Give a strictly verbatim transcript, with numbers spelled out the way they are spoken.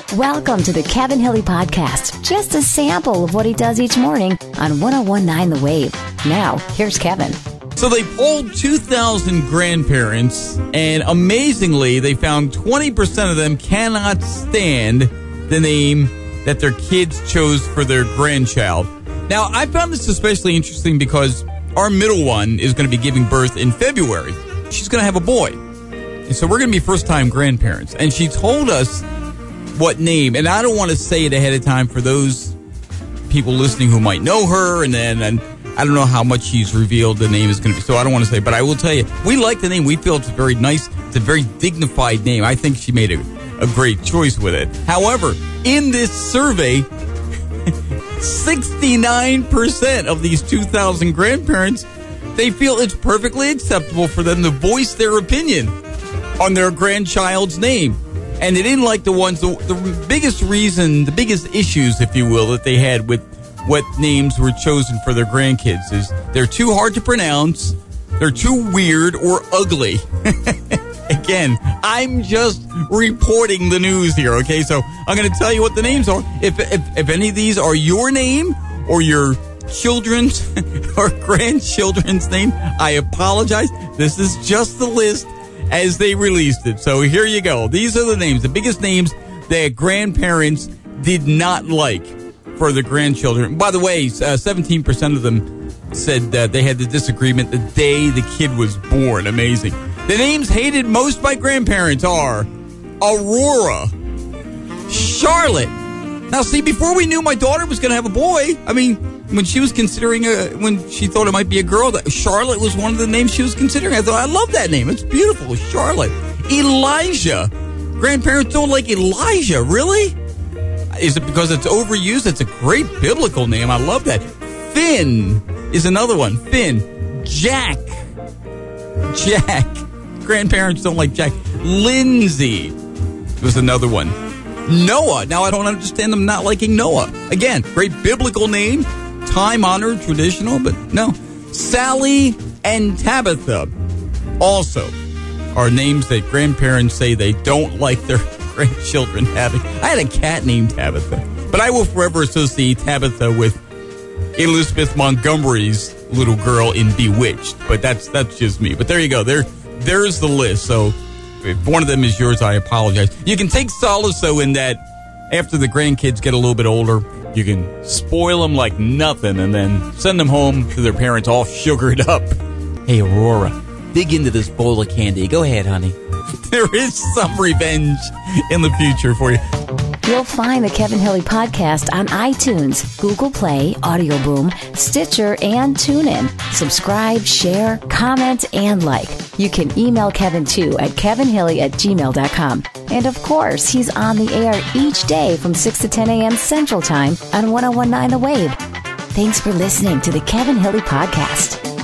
Welcome to the Kevin Hilly Podcast. Just a sample of what he does each morning on one oh one point nine The Wave. Now, here's Kevin. So they polled two thousand grandparents, and amazingly, they found twenty percent of them cannot stand the name that their kids chose for their grandchild. Now, I found this especially interesting because our middle one is going to be giving birth in February. She's going to have a boy. And so we're going to be first-time grandparents. And she told us what name, and I don't want to say it ahead of time for those people listening who might know her, and then and I don't know how much she's revealed the name is going to be, so I don't want to say, but I will tell you, we like the name. We feel it's a very nice, it's a very dignified name. I think she made a, a great choice with it. However, in this survey, sixty-nine percent of these two thousand grandparents, they feel it's perfectly acceptable for them to voice their opinion on their grandchild's name. And they didn't like the ones, the, the biggest reason, the biggest issues, if you will, that they had with what names were chosen for their grandkids is they're too hard to pronounce, they're too weird or ugly. Again, I'm just reporting the news here, okay? So I'm going to tell you what the names are. If, if, if any of these are your name or your children's or grandchildren's name, I apologize. This is just the list as they released it. So here you go. These are the names, the biggest names that grandparents did not like for the grandchildren. By the way, uh, seventeen percent of them said uh, they had the disagreement the day the kid was born. Amazing. The names hated most by grandparents are Aurora, Charlotte. Now, see, before we knew my daughter was going to have a boy, I mean, when she was considering, a, when she thought it might be a girl, that Charlotte was one of the names she was considering. I thought, I love that name. It's beautiful. Charlotte. Elijah. Grandparents don't like Elijah. Really? Is it because it's overused? It's a great biblical name. I love that. Finn is another one. Finn. Jack. Jack. Grandparents don't like Jack. Lindsay was another one. Noah. Now, I don't understand them not liking Noah. Again, great biblical name. Time-honored, traditional, but no. Sally and Tabitha also are names that grandparents say they don't like their grandchildren having. I had a cat named Tabitha, but I will forever associate Tabitha with Elizabeth Montgomery's little girl in Bewitched. But that's that's just me. But there you go. There, there's the list. So if one of them is yours, I apologize. You can take solace, though, in that after the grandkids get a little bit older, you can spoil them like nothing and then send them home to their parents all sugared up. Hey, Aurora, dig into this bowl of candy. Go ahead, honey. There is some revenge in the future for you. You'll find the Kevin Hilly Podcast on iTunes, Google Play, Audio Boom, Stitcher, and TuneIn. Subscribe, share, comment, and like. You can email Kevin, too, at kevinhilly at gmail dot com. And, of course, he's on the air each day from six to ten a.m. Central Time on one oh one point nine The Wave. Thanks for listening to the Kevin Hilly Podcast.